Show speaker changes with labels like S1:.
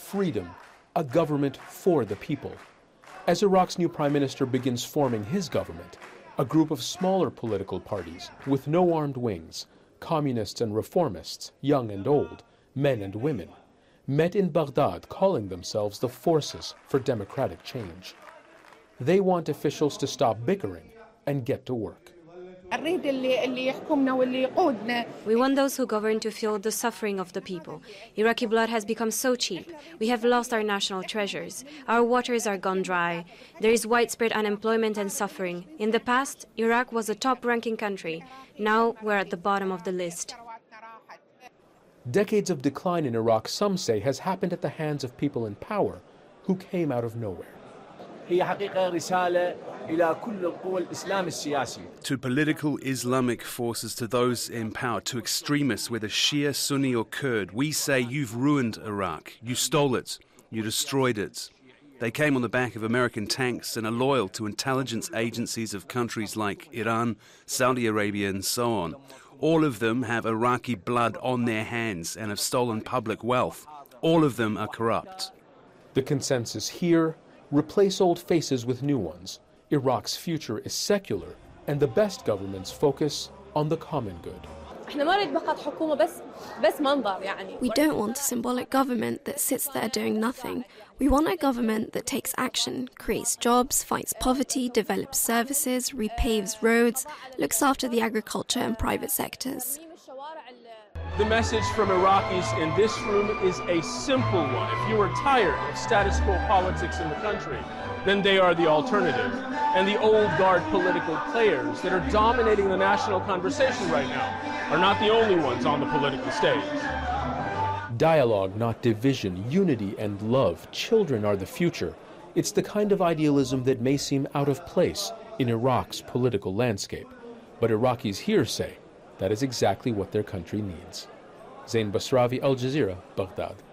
S1: freedom, a government for the people. As Iraq's new prime minister begins forming his government, a group of smaller political parties with no armed wings, communists and reformists, young and old, men and women, met in Baghdad calling themselves the Forces for Democratic Change. They want officials to stop bickering and get to work.
S2: We want those who govern to feel the suffering of the people. Iraqi blood has become so cheap. We have lost our national treasures. Our waters are gone dry. There is widespread unemployment and suffering. In the past, Iraq was a top-ranking country. Now we're at the bottom of the list.
S1: Decades of decline in Iraq, some say, has happened at the hands of people in power who came out of nowhere.
S3: To political Islamic forces, to those in power, to extremists, whether Shia, Sunni or Kurd, we say you've ruined Iraq, you stole it, you destroyed it. They came on the back of American tanks and are loyal to intelligence agencies of countries like Iran, Saudi Arabia and so on. All of them have Iraqi blood on their hands and have stolen public wealth. All of them are corrupt.
S1: The consensus here: replace old faces with new ones. Iraq's future is secular, and the best governments focus on the common good.
S4: We don't want a symbolic government that sits there doing nothing. We want a government that takes action, creates jobs, fights poverty, develops services, repaves roads, looks after the agriculture and private sectors.
S5: The message from Iraqis in this room is a simple one. If you are tired of status quo politics in the country, then they are the alternative. And the old guard political players that are dominating the national conversation right now are not the only ones on the political stage.
S1: Dialogue, not division, unity and love. Children are the future. It's the kind of idealism that may seem out of place in Iraq's political landscape. But Iraqis here say that is exactly what their country needs. Zain Basravi, Al Jazeera, Baghdad.